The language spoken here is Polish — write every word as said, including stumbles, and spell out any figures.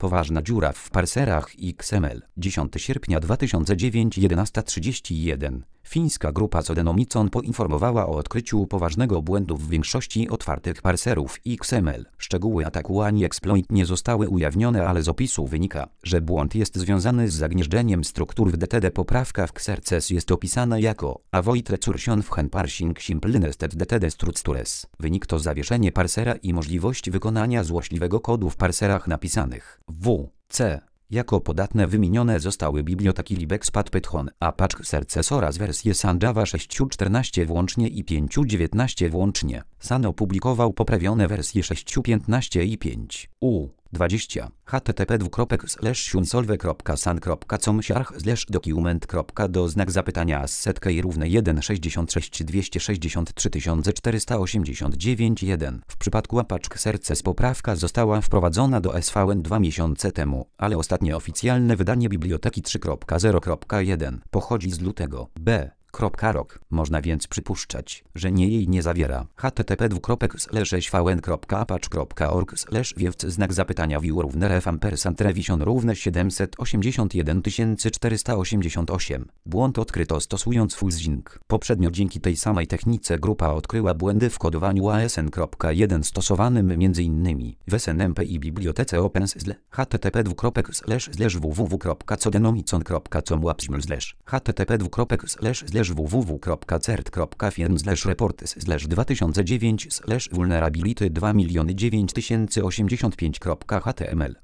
Poważna dziura w parserach X M L. dziesiątego sierpnia dwa tysiące dziewiątego jedenasta trzydzieści jeden. Fińska grupa Codenomicon poinformowała o odkryciu poważnego błędu w większości otwartych parserów X M L. Szczegóły ataku ani exploit nie zostały ujawnione, ale z opisu wynika, że błąd jest związany z zagnieżdżeniem struktur w D T D. Poprawka w Xerces jest opisana jako Avoid recursion when parsing simple nested D T D structures. Wynik to zawieszenie parsera i możliwość wykonania złośliwego kodu w parserach napisanych w C. Jako podatne wymienione zostały biblioteki libexpat, Python, Apache Xerces oraz wersje Sun Java sześć kropka czternaście włącznie i pięć kropka dziewiętnaście włącznie. Sun opublikował poprawione wersje sześć kropka piętnaście i pięć kropka U dwadzieścia. http dwukropek slash sunsolve kropka sun kropka com slash document kropka do znak zapytania asset key równe jeden sześćdziesiąt sześć dwieście sześćdziesiąt trzy czterysta osiemdziesiąt dziewięć jeden. W przypadku Apache Xerces poprawka została wprowadzona do S V N dwa miesiące temu, ale ostatnie oficjalne wydanie biblioteki trzy kropka zero kropka jeden pochodzi z lutego. B. Rok. Można więc przypuszczać, że nie jej nie zawiera. http dwukropek slash svn kropka apache kropka org slash wiewc znak zapytania view równe ref ampersand revision równe siedemset osiemdziesiąt jeden tysięcy czterysta osiemdziesiąt osiem. Błąd odkryto stosując fuzzing. Poprzednio dzięki tej samej technice grupa odkryła błędy w kodowaniu A S N kropka jeden stosowanym m.in. w S N M P i bibliotece OpenSSL. http dwukropek slash slash www kropka codenomicon kropka com łapsml slash http dwukropek slash slash www kropka cert kropka firm slash reports slash dwa tysiące dziewięć slash vulnerability dwa miliony dziewięć tysięcy osiemdziesiąt pięć kropka html